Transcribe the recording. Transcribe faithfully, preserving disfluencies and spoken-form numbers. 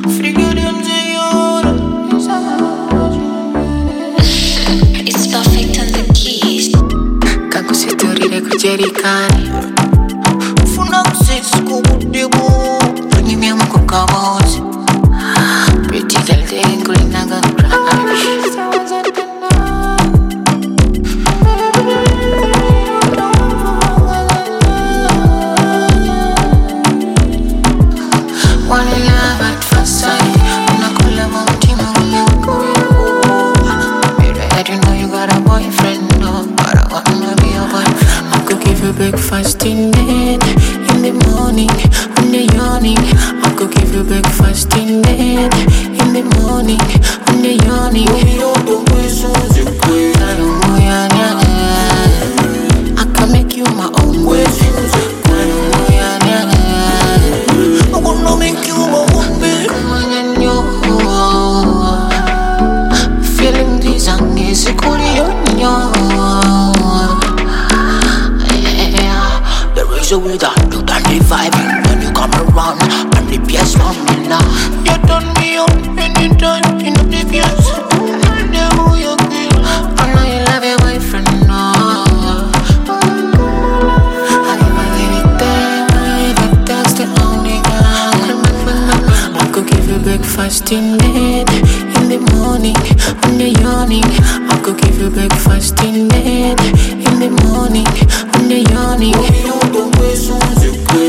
It's perfect on the keys. Kakusiturire kujerikani Funa kusisku budibu Panyimi ya mko kawazi Pretty girl dengu linaga crush One love at first sight Unakula mautima uliuko I know you got a boyfriend, no, but I wanna be your boyfriend. I could give you breakfast in bed, in the morning, when you're yawning. I could give you breakfast in bed, in the morning, when you're yawning. I can make you my own way. I wanna make you my own babe. Come on and you feeling this and is it cool on Yeah, there is a way that you done the vibing when you come around and the P S one me now. You turn me on anytime in the P S. I know you feel. I know you love your boyfriend, no. I never anything, but that's the only guy. I could give you breakfast in bed, in the morning, when you're yawning. I could give you breakfast in bed, in the morning, when you're yawning. You don't waste